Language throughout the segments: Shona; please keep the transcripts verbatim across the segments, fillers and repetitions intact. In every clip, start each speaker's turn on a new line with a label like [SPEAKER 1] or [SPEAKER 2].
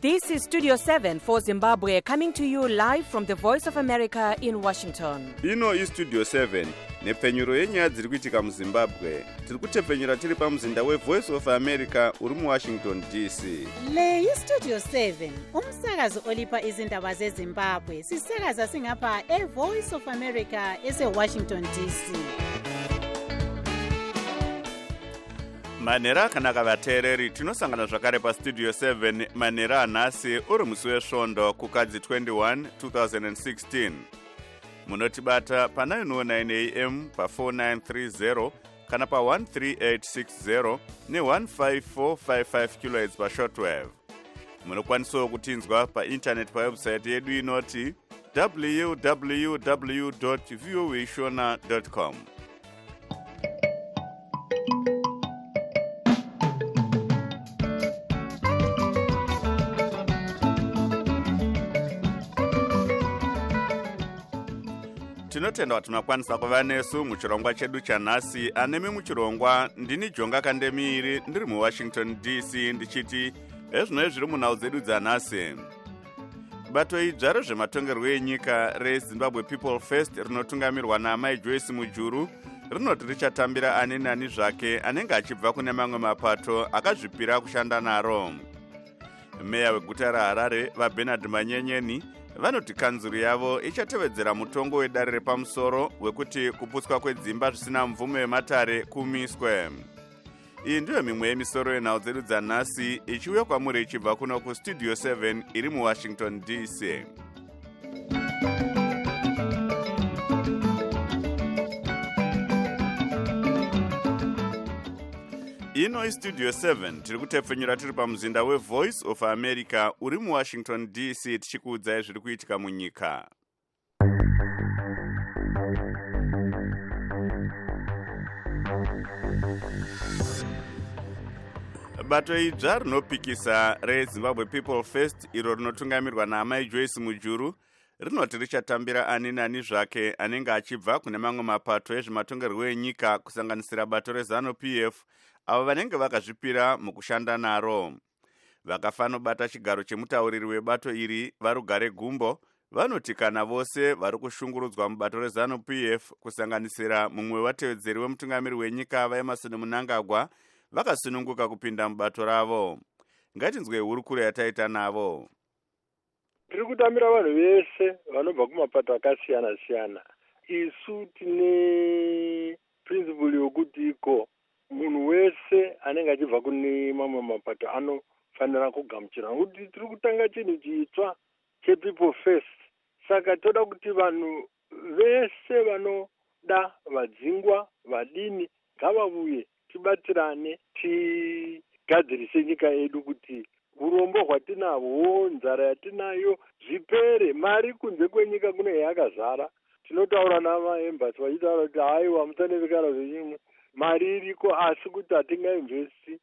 [SPEAKER 1] This is Studio seven for Zimbabwe, coming to you live from the Voice of America in Washington.
[SPEAKER 2] Ino is Studio seven, nepfenyuro yenyaya dziri kuitika muZimbabwe. Tiri kutepfenyura tiri pamuzinda weVoice of America uri muWashington D C.
[SPEAKER 3] Le iStudio seven, umsakazo olipa izindaba zeZimbabwe. Sisakaza singapha eVoice of America eseWashington D C.
[SPEAKER 2] Manera akanaka vateereri, tinosangana zvakare paStudio seven manera anhasi uri musi wesvondo kukadzi twenty-one twenty sixteen. Munotibata pa nine oh nine a m pa four nine three zero kana pa one three eight six zero ne one five four five five kilohertz pa shortwave. Munokwanisawo kutinzwa pa internet pa website yedu inoti w w w dot voa shona dot com. Tinotenda kuti munokwanisa kuva nesu muchirongwa chedu chanhasi. Anemi muchirongwa ndini Jonga Kandemiri ndiri muWashington D C ndichiti ezvino zviri munhau dzedu dzanhasi. Bato idzva rezvematongerwo enyika reZimbabwe People First rinotungamirwa naMai Joyce Mujuru rinoti richatambira ani nani zvake anenge achibva kune mamwe mapato akazvipira kushanda naro. Meya weguta raHarare vaBernard Manyenyeni vanoti kanzuru yavo ichatevedzera mutongo wedare repamusoro wekuti kuputswa kwedzimba zvisina mvumo yematare kumiswe. Iyi ndiyo mimwe yemisoro yenhau dzedu dzanhasi ichiuya kwamuri ichibva kuno kuStudio seven iri muWashington D C. Ino iStudio seven tiri kutepfenyura tiri pamuzinda weVoice of America uri muWashington D C tichikuudzai zviri kuitika munyika. Bato idzva rinopikisa reZimbabwe People First iro rinotungamirwa naMai Joyce Mujuru rinoti richatambira ani nani zvake anenge achibva kune mamwe mapato ezvematongerwo enyika kusanganisira bato reZanu P F avo vanenge vakazvipira mukushanda naro. Vakafanobata chigaro chemutauriri webato iri varugare gumbo vanoti kana vose vari kushungurudzwa mubato reZanu P F kusanganisira mumwe watevedzeri wemutungamiri wenyika vaEmerson Mnangagwa vakasununguka kupinda mubato ravo. Ngatinzwe hurukuro yataita navo.
[SPEAKER 4] Tiri kutambira vanhu vese vanobva kumapato akasiyana siyana. Isu tine principle yokuti iko munhu wese anenge achibva kune mamwe mapato anofanira kugamuchira. Kuti tiri kutanga chinhu chitsva chePeople First. Saka toda kuti vanhu vese vanoda vadzingwa vadini ngavauye tibatirane tigadzirise nyika yedu kuti urombo hwatinahwo nzara yatinayo zvipere. Mari kunze kwenyika kune yakazara. Tinotaura navaembassy vachitaura kuti haiwa musanevekana zvenyimwe mari iriko asi kuti hatingainvesti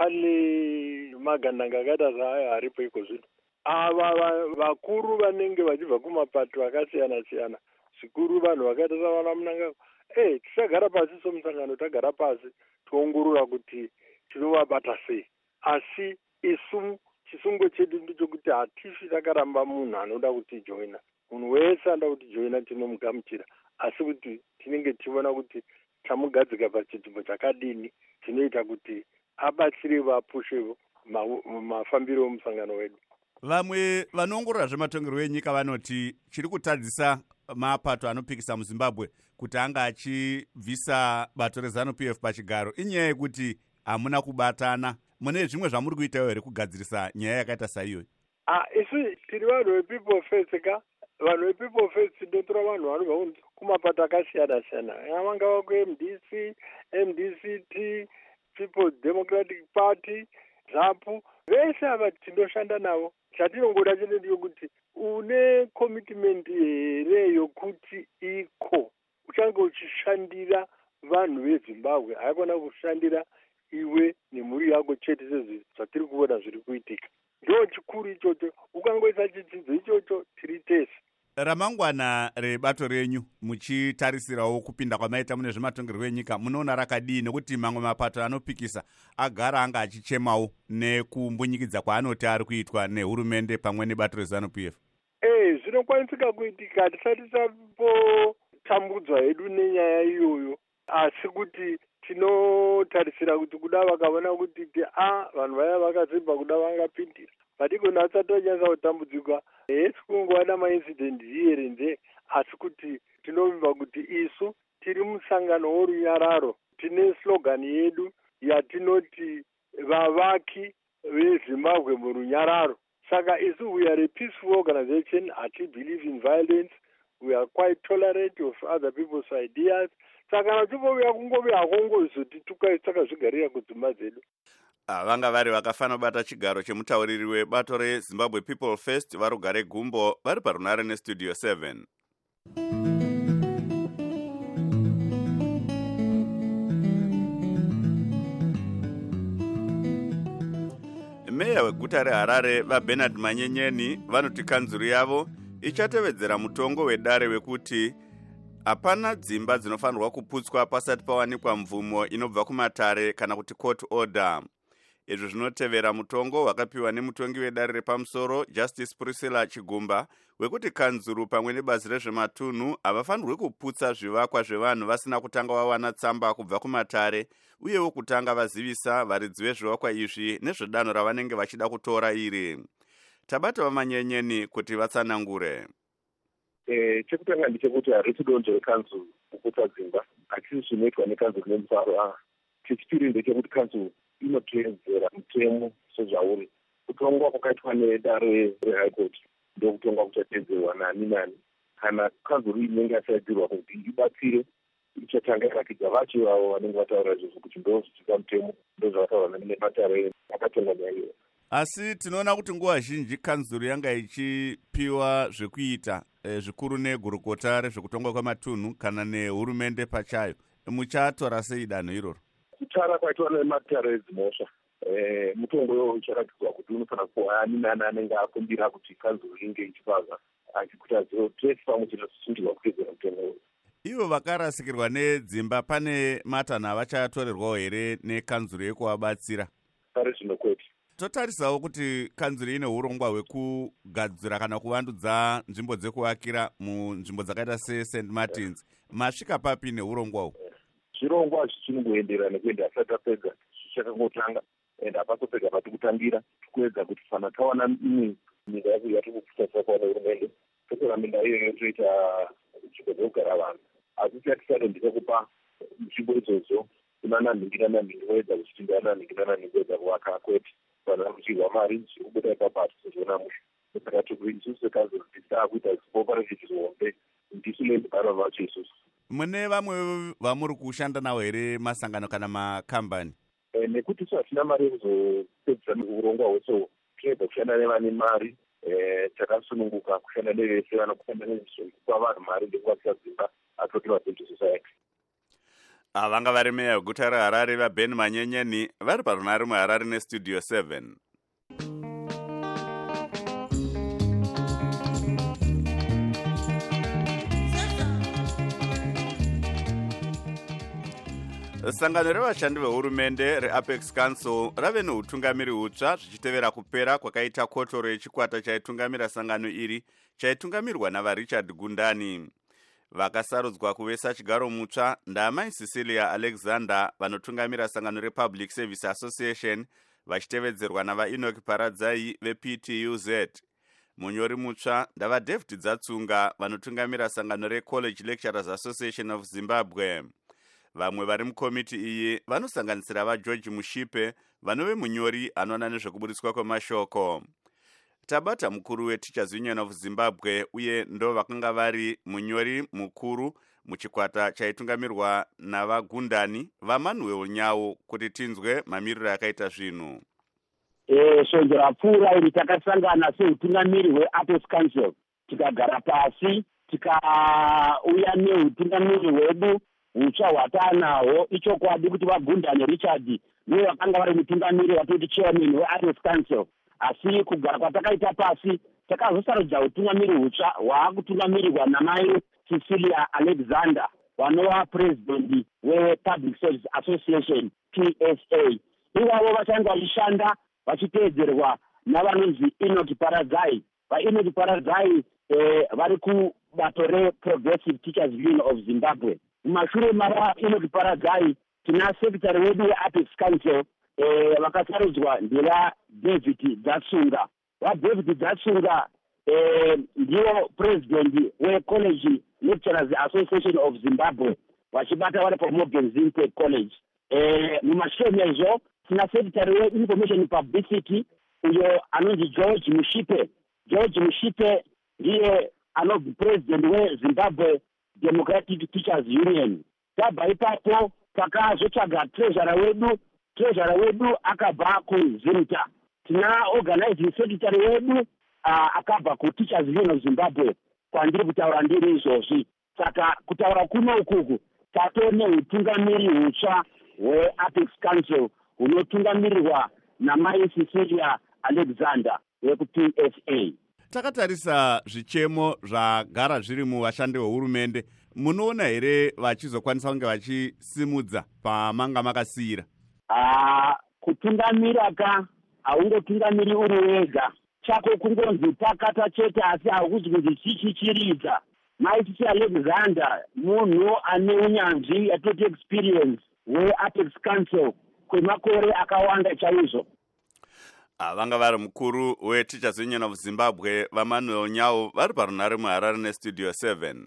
[SPEAKER 4] pane magandanga akaita zaayo haripo iko zvino. Ava vakuru vanenge vachibva kumapato akasiyana siyana zvikuru vanhu vakaita savana Mnangagwa eh tisagara pasi somusangano tagara pasi toongorora kuti tinovabata sei. Asi isu chisungo chedu ndechekuti hatifi takaramba munhu anoda kuti joina. Munhu wese anoda kuti joina tinomugamuchira, asi kuti tinenge tichiona kuti tamugadzika pachinzvimbo chakadini chinoita kuti abatsire vapushe mafambiro omusangano wedu.
[SPEAKER 2] Vamwe vanoongorora zvematongerwo enyika vanoti chiri kutadzisa mapato anopikisa muZimbabwe kuti anga achibvisa bato reZanu P F pachigaro inyaya yekuti hamuna kubatana. Mune zvimwe zvamuri kuitawo here kugadzirisa nyaya yakaita saiyoyi?
[SPEAKER 4] Ah, isu tiri vanhu vePeople First ka. Vanhu vePeople First ndotora vanhu vanobva kumapato akasiyana siyana. Vangava kuM D C, M D C T, People's Democratic Party, ZAPU. Vese ava tindoshanda navo. Chatinongoda chete ndechekuti une commitment here yokuti iko uchange uchishandira vanhu veZimbabwe, haikona kushandira iwe nemhuri yako chete sezvi zvatiri kuona zviri kuitika. Ndo chikuru ichocho. Ukangoisa chidzidzo ichocho tiri tese.
[SPEAKER 2] Ramangwana rebato renyu muchitarisirawo kupinda kwamaita mune zvematongerwo enyika munoona rakadii, nekuti mamwe mapato anopikisa agara anga achichemawo nekumbunyikidza kwaanoti ari kuitwa nehurumende pamwe nebato reZANU-P F?
[SPEAKER 4] Eh, zvinokwanisika kuitika tisati tambotambudzwa hedu nenyaya iyoyo, asi kuti tinotarisira kuti kuda vakaona kuti a vanhu vaya vakazimba kuda vangapindira vadikoni asati vanyasa kutambudzika. Hesi kungowana maincident here nje, asi kuti tinovimba kuti isu tiri musangano worunyararo tine slogan yedu yatinoti vavaki veZimbabwe murunyararo. Saka isu we are a peaceful organization, hati believe in violence, we are quite tolerant of other people's ideas. Saka natibovya kungovya kongozotituka takazvigarira kudzimba dzedu.
[SPEAKER 2] Vanga vari vakafana bata chigaro chemutauriri webato reZimbabwe People First varugare Gumbo vari parunare nestudio seven. Meya weguta reHarare vaBernard Manyenyeni vanoti kanzuru yavo ichatevedzera mutongo wedare wekuti hapana dzimba dzinofanirwa kuputswa pasati pawanikwa mvumo inobva kumatare kana kuti court order. Izvi zvinotevera mutongo wakapiwa nemutongi wedare repamusoro Justice Priscilla Chigumba wekuti kanzuru pamwe nebazi rezvematunhu havafanirwi kuputsa zvivakwa zvevanhu vasina kutanga vawana tsamba kubva kumatare, uyewo kutanga vazivisa varidzi vezvivakwa izvi nezvedanho ravanenge vachida kutora iri. Tabata vaManyenyeni kuti vatsanangure.
[SPEAKER 5] Eh, chekutanga ndechekuti harisi donzvo rekanzuru kuputsa dzimba, achisi zvinoitwa nekanzuru nemufaro. Chechipiri ndechekuti kanzuru inoteedzera mutemo sezvauri. Kutongwa kwakaitwa nedare reHigh Court ndokutongwa kuchateedzerwa nani nani. Kana kanzuru inenge yasaidzirwa kuti ibatsire, ichatanga irakidza vacho vavo vanenge vataura izvozvo kuti ndozvichika mutemo, ndozvavataura nematare akatongwa naiyo.
[SPEAKER 2] Asi tinoona kuti nguva zhinji kanzuru yanga ichipiwa zvekuita e, zvikuru negurukota rezvekutongwa kwematunhu kana nehurumende pachayo. Muchatora sei danho iroro?
[SPEAKER 5] Kutara kwaitwa nematare edzimhosva. Eh, mutongo iwowo ucharatidzwa kuti unofanira kuva ani nani anenge akumbira kuti kanzuru inge ichipaza achikutadziwa tese pamwe chete kusundirwa kuteedzera mutongo uyu.
[SPEAKER 2] Ivo vakarasikirwa nedzimba pane matanho avachatorerwawo here nekanzuru yekuvabatsira?
[SPEAKER 5] Pari zvino kwete.
[SPEAKER 2] Totarisawo kuti kanzuru ine urongwa hwekugadzira kana kuvandudza nzvimbo dzekuvakira munzvimbo dzakaita seSaint Martins. Masvika papi neurongwa uhu?
[SPEAKER 5] Zvirongwa zvichingoendera nekuenda asati apedza zvichakangotanga, ende hapasopedza pati kutambira tikuedza kuti fana tawana imwe minda yacho yati kupfuta takawana hurumende totora minda iyoyo toita nzvimbo dzekugara vanhu. Asi tisati ndikupa nzvimbo idzodzo kuna nanhingi nanhingi voedza kuchitinda nanhingi nanhingi voedza kuvaka kwete. Vanhu vakuchirwa mari zviri kubuda ipapo hatizozviona musha. Saka tiri isusu sekanzuru tisaa kuita cooperative hombe ndisu nendibhara vacho isusu.
[SPEAKER 2] Mune vamwe vamuri kushanda navo here masangano kana makambani?
[SPEAKER 5] E, nekuti isu hatina mari yekuzopedzisa urongwa hweso, tinoedza kushanda nevane mari. E, takasununguka kushanda nevese vanokushanda nezvekupa vanhu mari ndekuvakisa dzimba atoti vacivil society.
[SPEAKER 2] Vanga vari meya weguta reHarare vaBen Manyenyeni vari parunare muHarare nestudio seven. Sangano revashandi vehurumende reApex Council rave neutungamiri hutsva zvichitevera kupera kwakaita kotoro yechikwata chaitungamira sangano iri chaitungamirwa navaRichard Gundani. Vakasarudzwa kuvesa chigaro mutsva ndaamai Cecilia Alexander vanotungamira sangano rePublic Service Association vachitevedzerwa navaEnoch Paradzai veP T U Z. Munyori mutsva ndavaDavid Dzatsunga vanotungamira sangano reCollege Lecturers Association of Zimbabwe. Vamwe vari mukomiti iyi vanosanganisira vaGeorge Mushipe vanove munyori anoona nezvekubudiswa kwemashoko. Tabata mukuru weTeachers Union of Zimbabwe uye ndo vakanga vari munyori mukuru muchikwata chaitungamirwa navaGundani vaManuel Nyau kuti tinzwe mamiriro akaita zvinhu.
[SPEAKER 6] Eh, shonzo rapfuura iri takasangana seutungamiri hweApex Council tikagara pasi tikauya neutungamiri hwedu hutsva hwatanahwo. Ichokwadi kuti vaGundani Richard ndivo vakanga vari mutungamiri watoti chairman weApex Council, asi kugara kwatakaita pasi takazosarudza utungamiri hutsva hwaakutungamirwa namai Cecilia Alexander vanova president wePublic Service Association P S A. Ivavo vachange vachishanda vachiteedzerwa navanonzi Enoch Paradzai. VaEnoch Paradzai eh, vari kubato reProgressive Teachers Union of Zimbabwe. Mumashure mava Enoch Paradzai tina secretary wedu weApex Council eh, vakasarudzwa ndeva David Dzatsunga. VaDavid Dzatsunga eh, ndivo president weCollege Lecturers Association of Zimbabwe vachibata vari paMorgan Zintec College. Eh, mumashure mezvo tina secretary weInformation Publicity uyo anonzi George Mushipe. George Mushipe ndiye anobva president weZimbabwe Democratic Teachers Union. Tabva ipapo takazotsvaga treasurer wedu treasurer wedu akabva kuZimta. Tina organizing secretary wedu uh, akabva kuTeachers Union of Zimbabwe kwandiri kutaura ndiri izvozvi. Saka kutaura kuno ukuku tatone utungamiri hutsva hweApex Council hunotungamirirwa namai Cecilia Alexander wekuP S A.
[SPEAKER 2] Takatarisa zvichemo zvagara zviri muvashandi vehurumende, munoona here vachizokwanisa kunge vachisimudza pamanga makasiyira?
[SPEAKER 6] Ah, kutungamira ka haungotungamiri uri wega. Chako kungonzi pakata chete asi hakuzi kuti chichichiridza. Mai Cecilia Alexander munhu ane unyanzvi atoti experience weApex Council kwemakore akawanda chaizvo.
[SPEAKER 2] Vanga vari mukuru weTeachers Union of Zimbabwe vaManuel Nyau vari parunhare muHarare neStudio seven.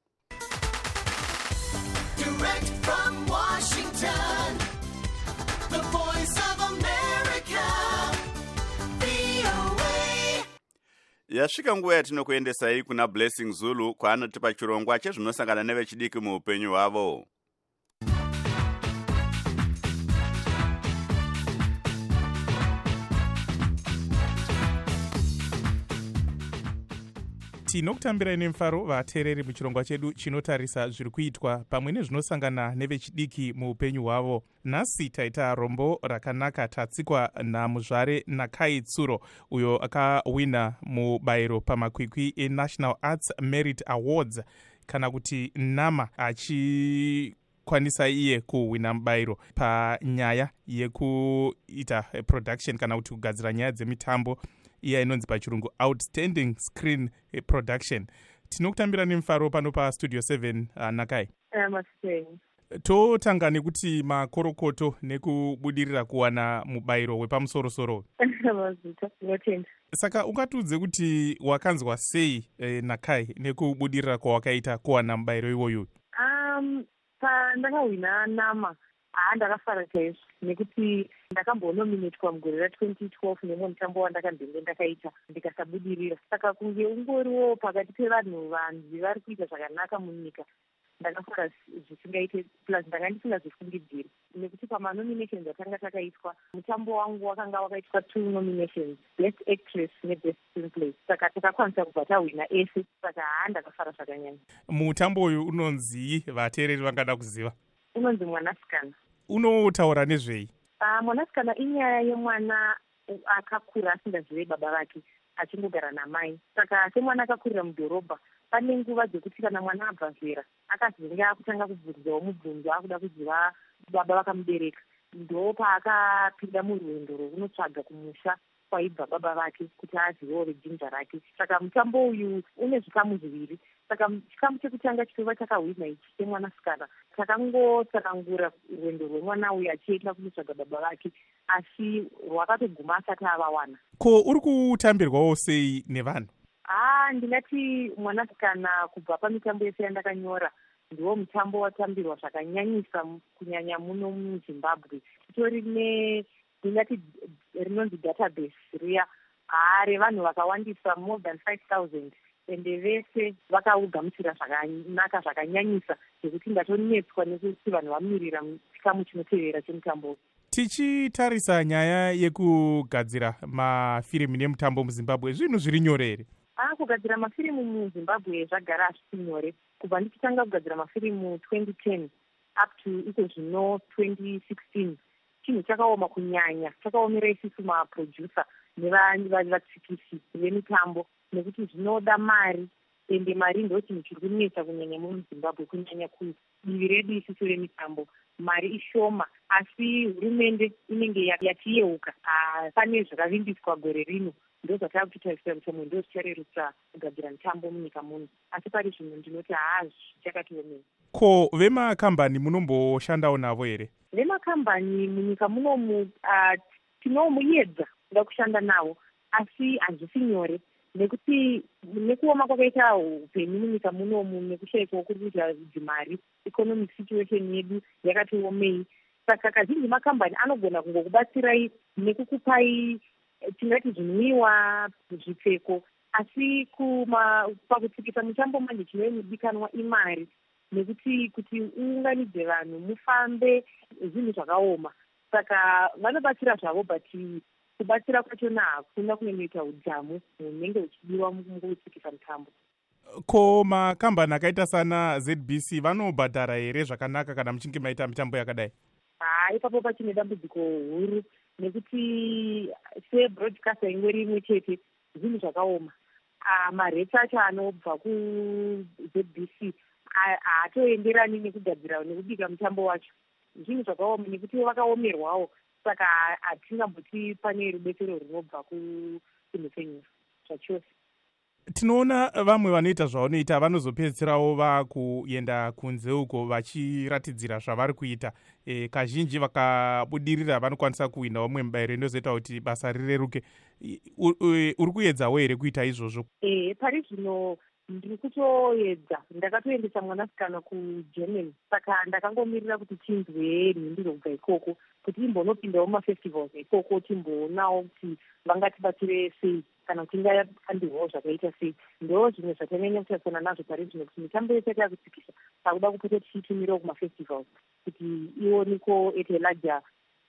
[SPEAKER 7] Direct from Washington, the voice of America, V O A.
[SPEAKER 2] Yasvika nguva yatinokuendesai kuna Blessing Zulu kwaanotipa chirongwa chezvinosangana nevechidiki muupenyu hwavo.
[SPEAKER 8] Tinokutambirai nemufaro vateereri muchirongwa chedu chinotarisa zviri kuitwa pamwe nezvinosangana nevechidiki muupenyu hwavo. Nhasi taita rombo rakanaka tatsikwa namuzvare Nakai Tsuro uyo akawina mubayiro pamakwikwi eNational Arts Merit Awards kana kuti NAMA achi kwanisa iye kuwina mubayiro panyaya yekuita production kana kuti kugadzira nyaya dzemitambo iya inonzi pachirungu outstanding screen production. Tinokutambira nemufaro pano paStudio seven. uh, Nakai.
[SPEAKER 9] Namaste.
[SPEAKER 8] Totanga nekuti makorokoto nekubudirira kuwana mubayiro wepamusoro-soro.
[SPEAKER 9] Mazita, ngotenda.
[SPEAKER 8] Saka ungatiudze kuti wakanzwa sei eh, Nakai nekubudirira kwawakaita kuwana mubayiro iwoyo?
[SPEAKER 9] Um, pandakawina NAMA haa ndakafara chaizvo nekuti ndakambonominatwa mugore ratwenty twelve nemwe mutambo wandakambenge ndakaita ndikasabudirira. Saka kunge ungoriwo pakati pevanhu vanzi vari kuita zvakanaka munyika ndakafara zvisingaite plus ndanga ndisingazvifungidziri nekuti pamanominations atanga takaitwa mutambo wangu wakanga wakaitwa two nominations, best actress nebest screenplay. Saka takakwanisa kubva tawina ese. Saka haa ndakafara zvakanyanya.
[SPEAKER 8] Mutambo uyu unonzi vateereri vangada kuziva?
[SPEAKER 9] Unonzi Mwanasikana.
[SPEAKER 8] Unotaura nezvei?
[SPEAKER 9] Uh, Mwanasikana inyaya yemwana akakura asingazive baba vake achingogara namai. Saka semwana akakurira mudhorobha pane nguva dzekuti kana mwana abva zera akazenge akutanga kubvunzawo mubvunzo akuda kuziva baba vakamubereka. Ndo paakapinda murwendo rwekunotsvaga kumusha kwaibva baba vake kuti azivewo rejinja rake. Saka mutambo uyu une zvikamu zviviri. Saka chikamu chekutanga chitova chakahwina ichi chemwanasikana takangotsanangura rwendo rwemwana uyu achienda kunotsvaga baba vake asi rwakatoguma asati avawana.
[SPEAKER 8] Ko uri kutambirwawo sei nevanhu?
[SPEAKER 9] Ah, ndingati Mwanasikana kubva pamitambo yese yandakanyora ndiwo mutambo watambirwa zvakanyanyisa kunyanya muno muZimbabwe. Titori ne ndingati rinonzi database riya haa revanhu vakawandisa more than five thousand ende vese vakaugamuchira zvakanaka zvakanyanyisa zvekuti ndatonetswa nekuti vanhu vamirira chikamu chinotevera chemutambo.
[SPEAKER 8] Tichitarisa nyaya yekugadzira mafirimu nemutambo muZimbabwe zvinhu zviri nyore here?
[SPEAKER 9] Ah, kugadzira mafirimu muZimbabwe zvagara hazvisi nyore. Kubva ndichitanga kugadzira mafirimu twenty ten up to iko zvino twenty sixteen chinhu chakaoma kunyanya, chakaomera isusu maproducer nevatsikisi vemitambo. nekuti zvinoda mari, ende mari ndo chinhu chiri kunetsa kunyanya muzimbabwe, kunyanya kudivi redu isiso remitambo. Mari ishoma, asi hurumende inenge yachiyeuka. Pane zvakavimbiswa gore rino, ndo zvatava kutarisira kuti mwe ndo zvicharerutsa kugadzira mitambo munyika muno, asi pari zvino ndinoti haa zvichakatiomera.
[SPEAKER 8] Ko vemakambani munomboshandawo navo here?
[SPEAKER 9] Vemakambani munyika munomu tinomuyedza kuda kushanda navo, asi hazvisi nyore, nekuti nekuoma kwakaita upenyu munyika munomu nekushaikwa kuri kuita dzimari, economic situation yedu yakatiomei. Saka kazhinji makambani anogona kungokubatsirai nekukupai tingati zvinwiwa, zvipfeko, asi pakutsikisa mutambo manje chinomudikanwa imari, nekuti kuti uunganidze vanhu mufambe zvinhu zvakaoma. Saka vanobatsira zvavo, but kubatsira kwachona hakuna kunoita udzamu hunenge huchidiwa mukutsikisa mutambo.
[SPEAKER 8] Ko makambani akaita sana Z B C vanobhadhara here zvakanaka kana muchinge maita mitambo yakadai?
[SPEAKER 9] Haa, ipapo pachine dambudziko huru, nekuti sebroadcaster imwe rimwe chete zvinhu zvakaoma. Mareti acho anobva ku-Z B C haatoenderani nekugadzira nekubika mutambo wacho. Zvinhu zvakaoma nekuti vakaomerwawo, saka hatingamboti pane rubetsero runobva kuchinhu chenyika zvachose.
[SPEAKER 8] Tinoona vamwe vanoita zvavanoita vanozopedzisirawo vakuenda kunze uko vachiratidzira zvavari kuita. E, kazhinji vakabudirira vanokwanisa kuwina vamwe mubayiro inozoita kuti basa rireruke. Uri kuedzawo here kuita izvozvo?
[SPEAKER 9] E, pari zvino ndiri kutoedza. Ndakatoendesa mwanasikana kuGermany, saka ndakangomirira kuti tinzwe mhinduro kubva ikoko, kuti imbonopindawo mumafestivals ikoko, timboonawo kuti vangatibatsire sei kana kuti ingakandirwawo zvakaita sei. Ndo zvimwe zvatanyanya kutarisana nazvo pari zvino, kuti mitambo yese yakutsikisa pakuda kupota tichitumirawo kumafestivals kuti ioniko etelaja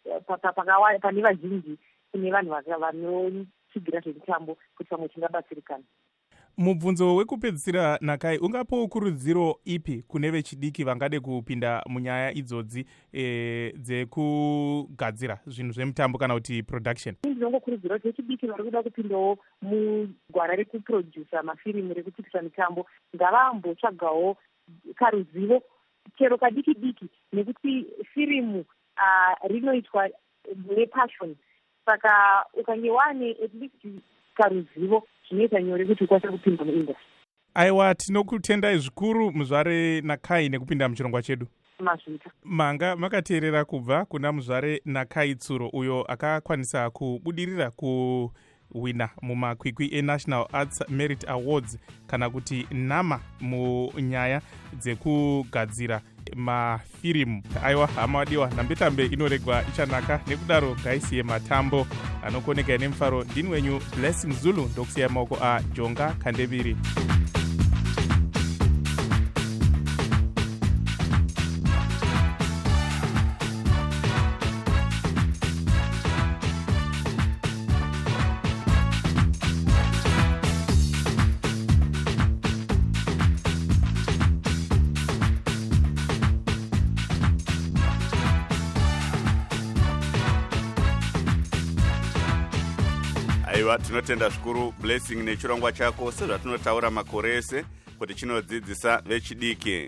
[SPEAKER 9] pane vazhinji, kune vanhu vanotsigira zvemitambo kuti pamwe tingabatsirikana.
[SPEAKER 8] Mubvunzo wekupedzisira Nakai, ungapo kurudziro ipi kune vechidiki vangade kupinda munyaya idzodzi e, dzekugadzira zvinhu zvemitambo kana kuti production?
[SPEAKER 9] Ndinongokurudzira kuti vechidiki vari kuda kupindawo mugwara rekuprodusa mafirimu rekutsikisa mitambo ngavambotsvagawo karuzivo chero kadiki diki, nekuti firimu uh, rinoitwa nepashoni. Saka ukange wane at least karuzivo zvinoita nyore kuti ukwanise kupinda muindustry.
[SPEAKER 8] Aiwa, tinokutendai zvikuru muzvare Nakai nekupinda muchirongwa chedu.
[SPEAKER 9] Mazvita.
[SPEAKER 8] Manga makateerera kubva kuna muzvare Nakai Tsuro, uyo akakwanisa kubudirira kuwina mumakwikwi eNational Arts Merit Awards kana kuti NAMA munyaya dzekugadzira mafirimu. Aiwa, hama wadiwa, nambetambe inoregwa ichanaka, nekudaro ngaisiye matambo anokoneka nemufaro. Ndini wenyu Blessing Zulu, ndokusiya maoko aJonga Kandebiri.
[SPEAKER 2] Aiwa, tinotenda zvikuru Blessing nechirongwa chako sezvatinotaura makore ese kuti chinodzidzisa vechidiki.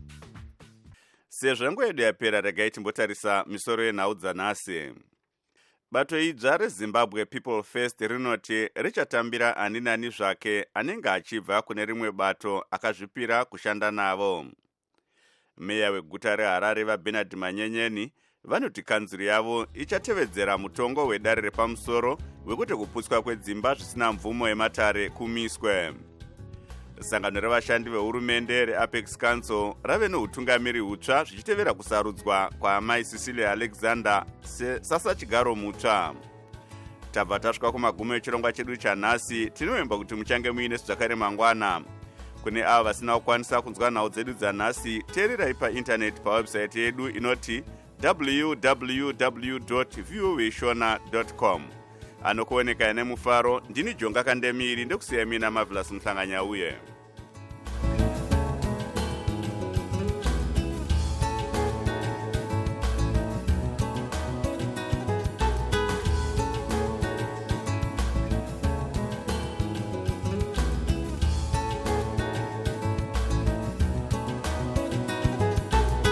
[SPEAKER 2] Sezvo nguva yedu yapera, regai timbotarisa misoro yenhau dzanhasi. Bato idzva reZimbabwe People First rinoti richatambira ani nani zvake anenge achibva kune rimwe bato akazvipira kushanda navo. Meya weguta reHarare vaBernard Manyenyeni vanoti kanzuru yavo ichatevedzera mutongo wedare repamusoro wekuti kuputswa kwedzimba zvisina mvumo yematare kumiswe. Sangano revashandi vehurumende reApex Council rave neutungamiri hutsva zvichitevera kusarudzwa kwaamai Cecilia Alexander sasachigaro mutsva. Tabva tasvika kumagumo echirongwa chedu chanhasi. Tinovimba kuti muchange muine zvakare mangwana. Kune avo vasina kukwanisa kunzwa nhau dzedu dzanhasi, teererai paintaneti pawebsite yedu inoti w w w dot voa shona dot com. Anokuoneka nemufaro, ndini Jonga Kandemiri, ndokusiya mina Marvelous Mhlanganyauye.